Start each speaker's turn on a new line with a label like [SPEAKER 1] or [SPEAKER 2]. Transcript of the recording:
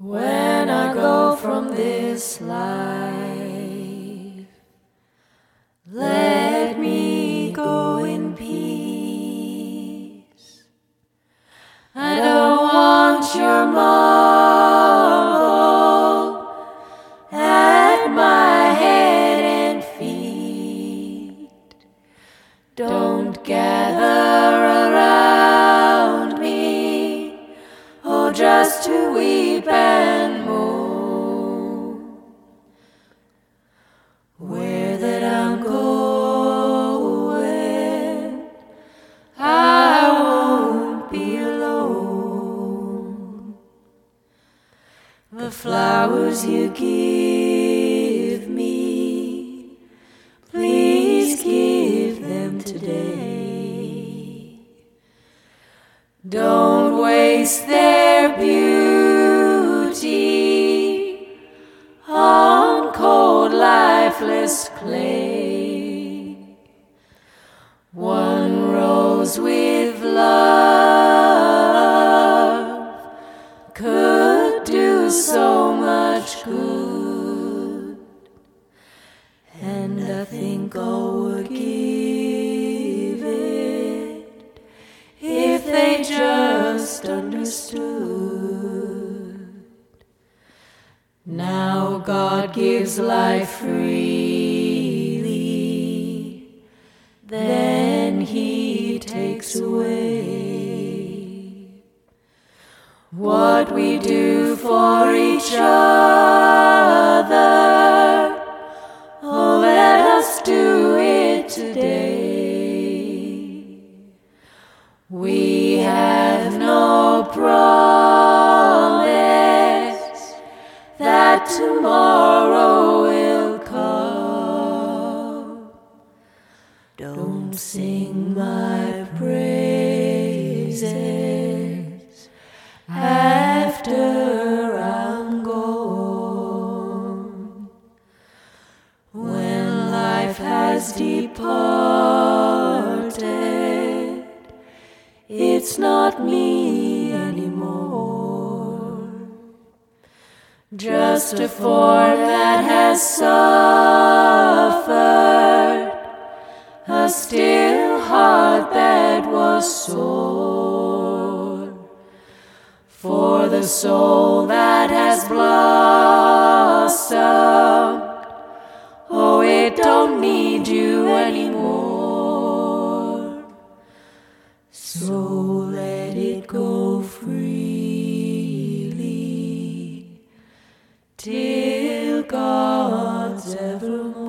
[SPEAKER 1] When I go from this life, let me go in peace. I don't want your marble at my head and feet. Don't gather around me, oh, just to weep and moan. Where that I'm going, I won't be alone. The flowers you give me, please give them today. Don't waste their beauty on cold, lifeless clay. One rose with love could do so much good, and I think all would give it if they just understood. Now God gives life freely, then He takes away. What we do for each other, oh, let us do it today. We have no promise that tomorrow will come. Don't sing my praises after I'm gone. When life has departed, it's not me anymore, just a form that has suffered, a still heart that was sore. For the soul that has blossomed, oh, it don't need you anymore. So let it go freely till God's evermore.